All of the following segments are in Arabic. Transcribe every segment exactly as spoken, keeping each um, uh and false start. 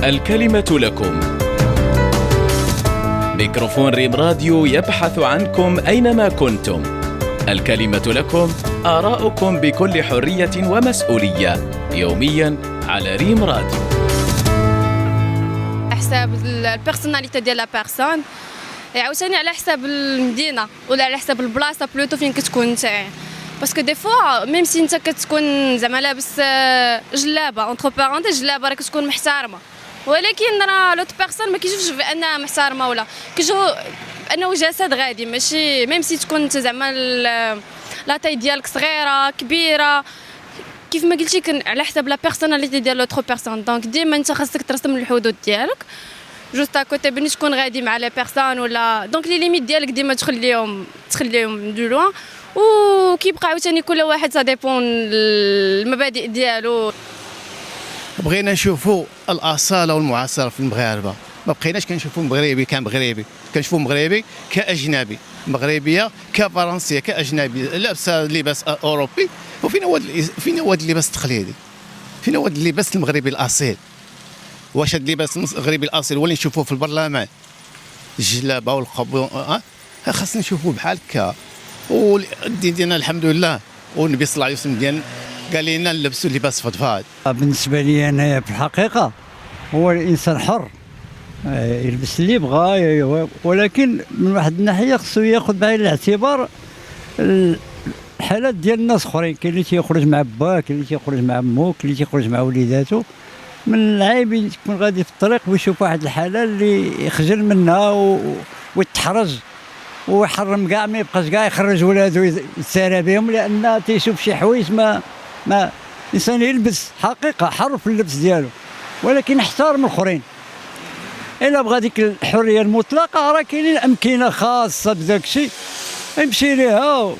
الكلمة لكم. ميكروفون ريم راديو يبحث عنكم أينما كنتم. الكلمة لكم، آراؤكم بكل حرية ومسؤولية، يومياً على ريم راديو. حساب البيرسوناليتي ديال لا بيرسون، عاوتاني على حساب المدينة ولا على حساب البلاصة بلوتو فين كتكون نتا. باسكو دي فوا ميم سي انت كتكون زعما لابس جلابه اونتر بارونتيز جلابه راه كتكون محترمه، ولكن راه لوت بيرسون ما كيشوفش بانها محترمه ولا كيشوف انه جسد غادي، ماشي ميم سي تكون انت زعما لا تاي ديالك صغيره كبيره، كيف ما قلتي كن على حساب لا بيرسوناليتي ديال لوتر بيرسون. دونك ديما انت خاصك ترسم الحدود ديالك جوست كوتي بني تكون غادي مع لي بيرسون ولا دونك لي ليميت ديالك ديما تخليهم تخليهم دو لوان، وكيبقى عاوتاني كل واحد سا ديبون المبادئ ديالو. بغينا نشوفوا الاصاله والمعاصره في المغاربه، ما بقيناش كنشوفوا مغربي كمغربي، كنشوفوا مغربي كاجنبي، مغربيه كفرنسيه كاجنبي لابسه لباس اوروبي. وفين هو فين هو اللباس التقليدي؟ فين هو اللباس المغربي الاصيل؟ واش هذا اللباس المغربي الاصيل هو اللي نشوفوه في البرلمان الجلابه والقبو؟ أه؟ خاصنا نشوفوه بحال هكا. والدين ديالنا الحمد لله والنبي صلى الله عليه وسلم ديالنا قال لنا نلبسوا لباس فضفاض. بالنسبه لي انا في الحقيقه هو الانسان حر يلبس اللي بغى، ولكن من واحد الناحيه خصو ياخذ بعين الاعتبار الحالات ديال الناس اخرين. كاين اللي تيخرج مع باه، كاين اللي تيخرج مع مو، كاين اللي تيخرج مع وليداتو. من العيب يكون غادي في الطريق ويشوف واحد الحاله اللي يخجل منها ويتحرج ويحرم كاع، ما يبقاش كاع يخرج ولادو يتسارى بهم، لان تيشوف شي حوايج ما ما الانسان يلبس حقيقه حر في اللبس ديالو، ولكن احترم الاخرين. الا بغى ديك الحريه المطلقه راه كاينين امكنه خاصه بداك الشيء يمشي ليها،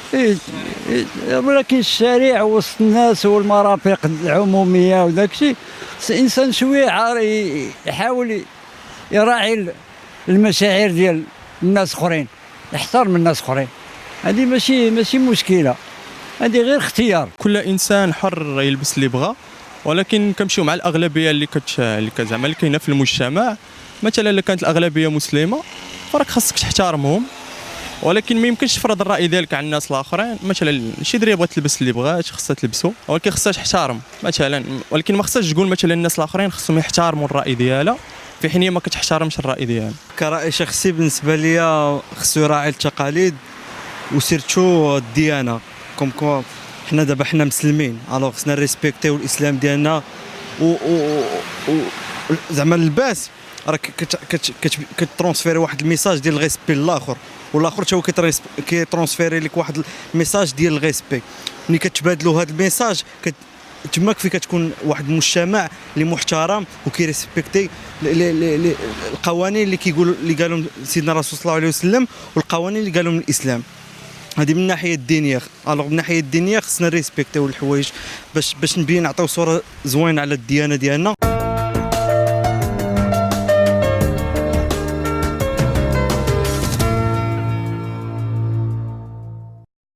ولكن الشارع وسط الناس والمرافق العموميه وداك الشيء الانسان شويه يحاول يراعي المشاعر ديال الناس اخرين، يحترم الناس اخرين. هذه ماشي ماشي مشكله، هذه غير اختيار. كل انسان حر يلبس اللي بغى، ولكن كنمشيو مع الاغلبيه اللي كت اللي زعما اللي كاينه في المجتمع. مثلا الا كانت الاغلبيه مسلمه فراك خاصك تحترمهم، ولكن ما يمكنش تفرض الراي ديالك على الناس الاخرين. مثلا شي دريه بغات تلبس اللي بغات خاصها تلبسو، ولكن خاصها تحترم مثلا، ولكن ما خاصهاش تقول مثلا الناس الاخرين خاصهم يحترموا الراي ديالها في حين هي ما كتحترمش الراي ديالها. كرأي شخصي بالنسبه ليا خصو يراعي التقاليد وسيرتو الديانه. كوم كوم حنا دابا حنا مسلمين، الوغ خصنا ريسبكتيو الاسلام ديالنا و زعما اللباس راه كترونسفيري واحد الميساج ديال الريسبي للاخر، والاخر حتى هو كيترونسفيري لك واحد الميساج ديال الريسبي. ملي كتبادلوا هذا الميساج تماك في كتكون واحد المجتمع اللي محترم وكيريسبكتي القوانين اللي كيقول اللي قالهم سيدنا الرسول صلى الله عليه وسلم والقوانين اللي قالهم الاسلام. هذه من الناحيه الدينيه. الوغ من الناحيه الدينيه خصنا ريسبكتيو الحوايج باش باش نبين نعطيو صوره زوينه على الديانه ديالنا.